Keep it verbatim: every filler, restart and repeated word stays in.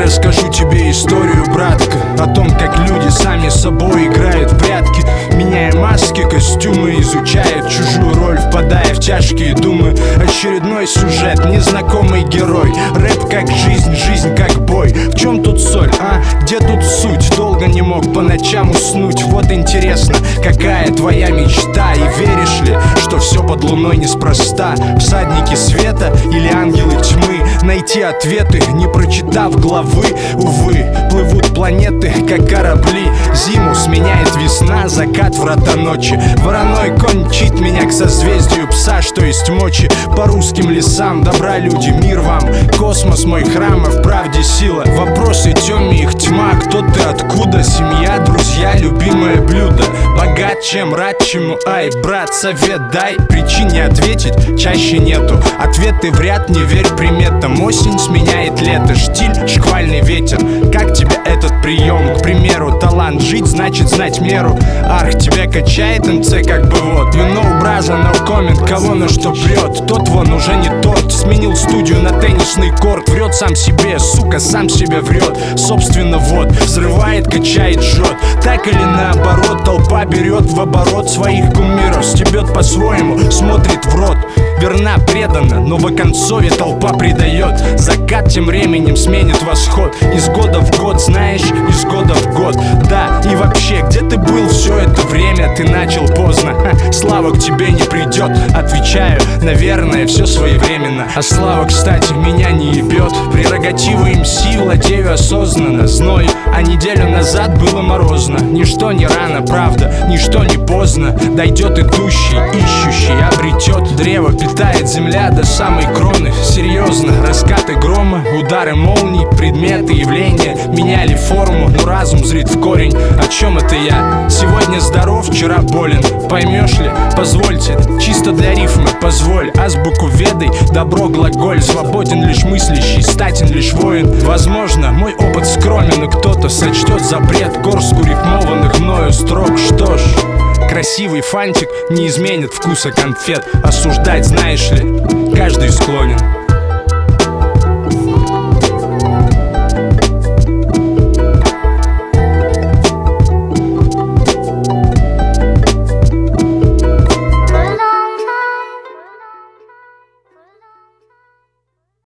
расскажу тебе историю, братка, о том, как люди сами с собой играют в прятки, меняя маски, костюмы, изучают чужую роль, впадая в тяжкие думы. Очередной сюжет, незнакомый герой. Рэп как жизнь, жизнь как бой. В чем тут соль, а? Где тут суть? Долго не мог по ночам уснуть. Вот интересно, какая твоя мечта? И веришь ли, что все под луной неспроста? Всадники света или ангелы тьмы? Найти ответы, не прочитав главы. Увы, плывут планеты, как корабли. Зиму сменяет весна, закат врата ночи. Вороной конь мчит меня к созвездию пса, что есть мочи. По русским лесам, добра люди, мир вам. Космос мой храм, а в правде сила. Вопросы теме, их тьма. Кто ты, откуда? Семья, друзья, любимое блюдо. Богат чем, рад чему? Ай, брат, совет дай. Причин не ответить чаще нету. Ответы в ряд, не верь приметам. Осень сменяет лето, штиль, шквальный ветер. Как тебе этот прием? К примеру, талант жить значит знать меру. Арх, тебя качает МЦ как бы вот. You know, браза, no comment, кого на что прет. Тот вон уже не тот, сменил студию на теннисный корт. Врет сам себе, сука, сам себе врет. Собственно вот, взрывает, качает, жжет. Так или наоборот, толпа берет в оборот своих кумиров. Стебет по-своему, смотрит в рот. Верна, предана, но в оконцове толпа предает. Закат тем временем сменит восход. Из года в год, знаешь, из года в год. Да, и вообще, где ты был все это время? Ты начал поздно, ха, слава к тебе не придет. Отвечаю, наверное, все своевременно. А слава, кстати, меня не ебет. Прерогативы МС владею осознанно. Зной, а неделю назад было морозно. Ничто не рано, правда, ничто не поздно. Дойдет идущий, ищущий, обретет. Древо питает земля до самой кроны. Серьезно, раскаты грома, удары молний, предметы, явления меняли форму, но разум зрит в корень. О чем это я? Сегодня здоров, вчера болен. Поймешь ли? Позвольте, чисто для рифмы позволь. Азбуку ведай, добро глаголь. Свободен лишь мыслящий, статен лишь воин. Возможно, мой опыт скромен, и кто-то сочтет за бред горстку рифмованных мною строк. Что ж, красивый фантик не изменит вкуса конфет. Осуждать, знаешь ли, каждый склонен.